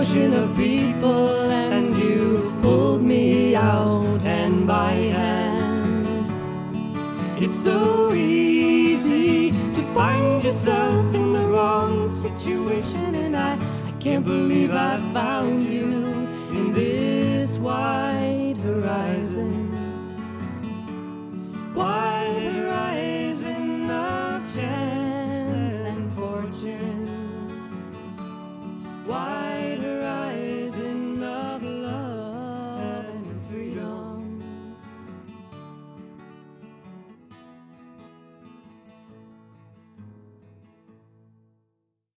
ocean of people, and you pulled me out hand by hand. It's so easy to find yourself in the wrong situation, and I can't believe I found you in this wide